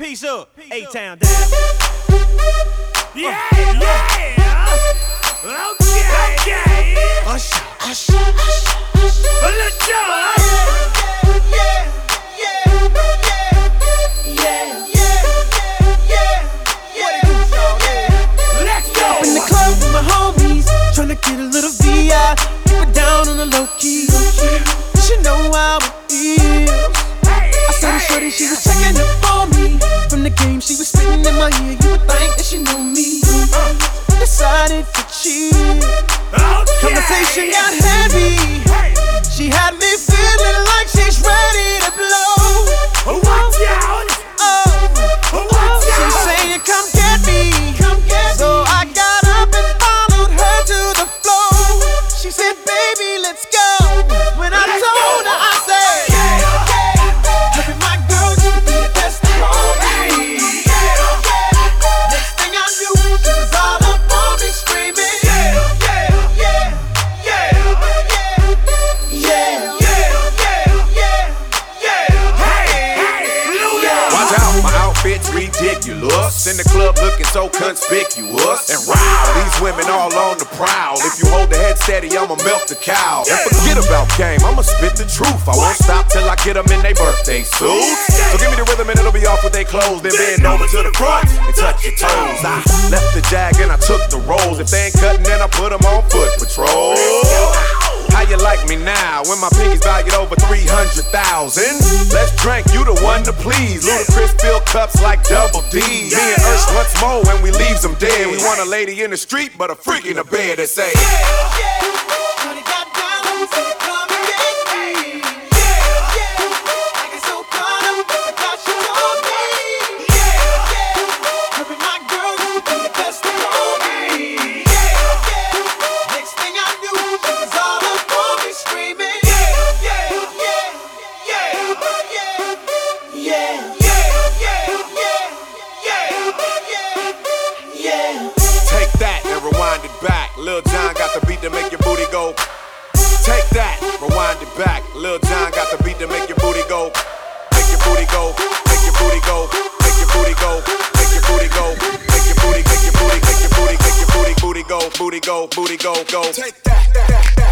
Peace up, A-Town down. Yeah. Okay. Usher. Let's go. Up in the club with my homies, tryna get a little VI. Keep it down on the low key. She know how it is. I saw her shorty, she was checking up on me. From the game, she was spitting in my ear. You would think that she knew me. Decided to cheat. Conversation got heavy. She had me feeling like she's ready to blow. Watch out. She's saying, come get me. So I got up and followed her to the floor. She said, baby, let's go. When I told her, I said, look at my girl, you can be the best for me. Next thing I knew, she was all up on me screaming. Watch out, my outfit's ridiculous. In the club looking so conspicuous. And wow, these women all on the prowl. If you hold the head steady, I'ma melt the cow. And forget about game, I'ma spit the truth. I won't stop till I get them in their birthday suits. So give me the rhythm and it'll be off with their clothes. Then bend over to the front and touch your toes. I left the jag and I took the rolls. If they ain't cutting, then I put them on foot patrol. How you like me now when my pinky's valued over 300,000? Let's drink, you the one to please. Ludacris fill cups like Double D. Me and Ursh once more when we leaves them dead. We want a lady in the street, but a freak in the bed that say, Lil Jon got the beat to make your booty go. Take that, rewind it back. Lil Jon got the beat to make your booty go. Make your booty go, make your booty go, make your booty go, make your booty go, make your booty, make your booty, make your booty, make your booty, booty go, booty go, booty go, go. Take that.